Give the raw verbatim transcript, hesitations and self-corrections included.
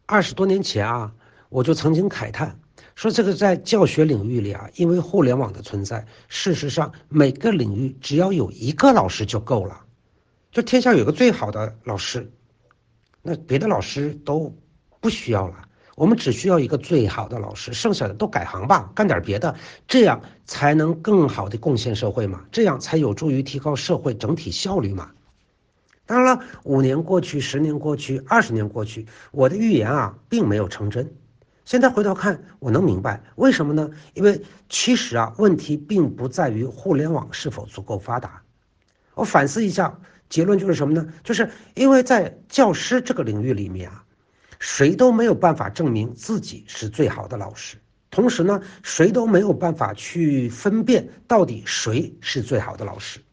二十多年前啊，我就曾经慨叹说，这个在教学领域里啊，因为互联网的存在，事实上每个领域只要有一个老师就够了，就天下有个最好的老师，那别的老师都不需要了。我们只需要一个最好的老师，剩下的都改行吧，干点别的，这样才能更好的贡献社会嘛，这样才有助于提高社会整体效率嘛。当然了，五年过去，十年过去，二十年过去，我的预言啊，并没有成真。现在回头看，我能明白为什么呢？因为其实啊，问题并不在于互联网是否足够发达。我反思一下，结论就是什么呢？就是因为在教师这个领域里面啊，谁都没有办法证明自己是最好的老师，同时呢，谁都没有办法去分辨到底谁是最好的老师。